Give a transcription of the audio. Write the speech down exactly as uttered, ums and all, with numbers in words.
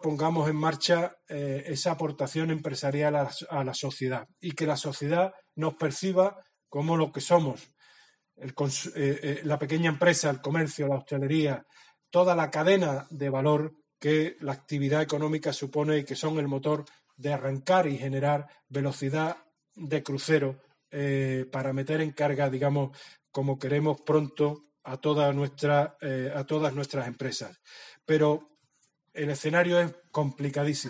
pongamos en marcha eh, esa aportación empresarial a, a la sociedad y que la sociedad nos perciba como lo que somos. El, eh, eh, la pequeña empresa, el comercio, la hostelería, toda la cadena de valor que la actividad económica supone y que son el motor de arrancar y generar velocidad de crucero eh, para meter en carga, digamos, como queremos pronto a, toda nuestra, eh, a todas nuestras empresas. Pero el escenario es complicadísimo.